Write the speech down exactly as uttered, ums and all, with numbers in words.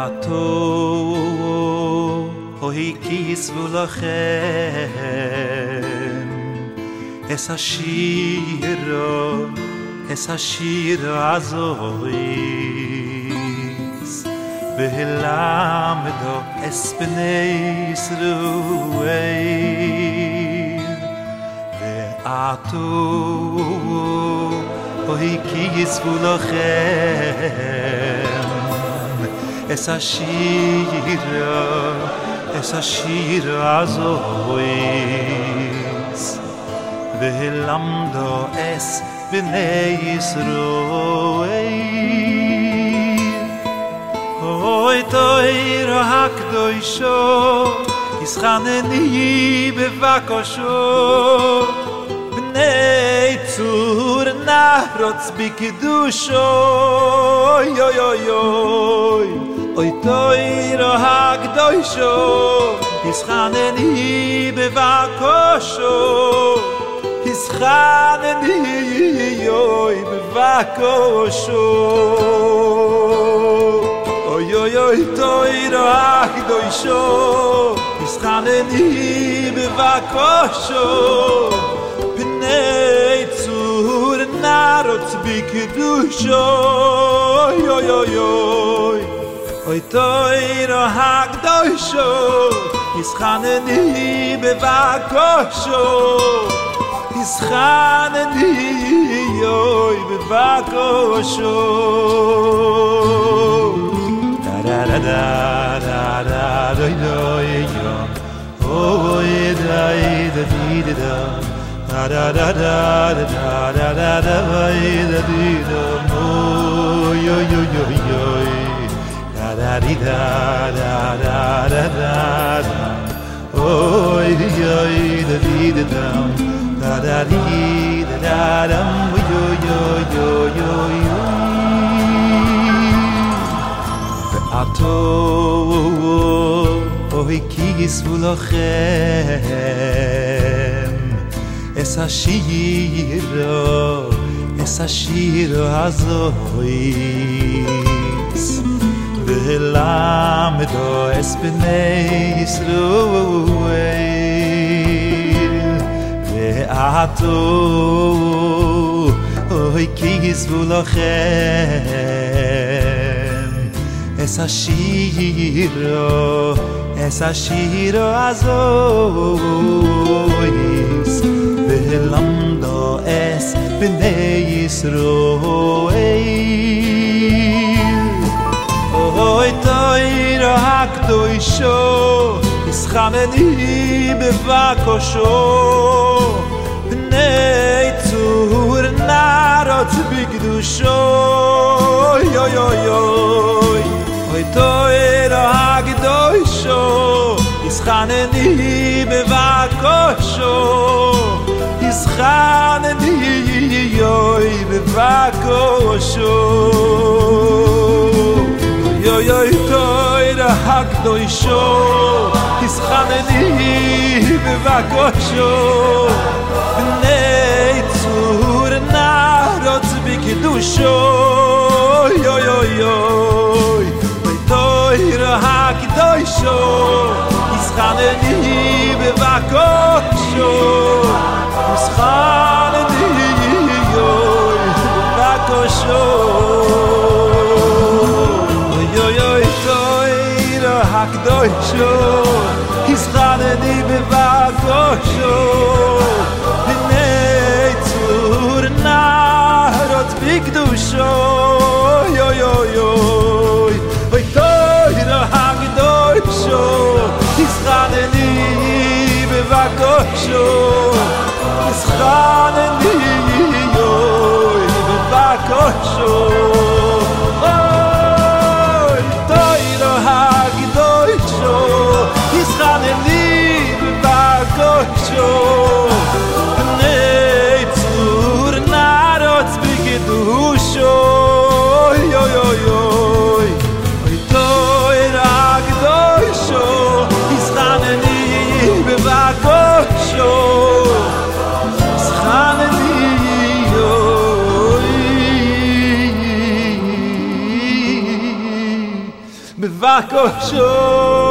ואתו הקיסו לכם es השיר es השיר הזויס ולמדו es בני ישראל ואתו הקיסו לכם es השיר es השיר הזויס ולמדו es בני ישראל אוי תויר הקדושו ישכנני בבקשו בני צור נרוץ בקדושו אוי אוי אוי אוי אוי תויר הקדושו ישכנני בבקשו ישכנני אוי בבקשו אוי אוי אוי תויר הקדושו ישכנני בבקשו בני צור נרוץ בקדושו אוי אוי אוי אוי אוי תויר הקדושו ישכנני בבקשו ישכנני אוי בבקשו da da da da da da da אוי da da da da da da da da da da da da אוי אוי אוי אוי da da da da da da da oy yoy da di da dam da da di da da dam yo yo yo yo yo ato oy kigis vulochem es ashiro es ashiro azois ולמדו es בני ישראל ואתו אוי כיסבו לכם es השירו es השירו הזויס ולמדו es בני ישראל אוי תויר הקדושו ישכנני בבקשו בני צור נרוץ בקדושו אוי אוי אוי אוי אוי תויר הקדושו ישכנני בבקשו ישכנני אוי בבקשו yo yo toir hakdoisho ischaneni bevakosho bnei tzur narotz bikdusho yo yo yo toir hakdoisho ischaneni bevakosho ischaneni yo bevakosho הקדושו ישכנני בבקשו בני צור נרוץ בקדושו יו יו יו אוי תויר הקדושו ישכנני בבקשו ישכנני יוי בבקשו ישכנני בבקשו מבקושו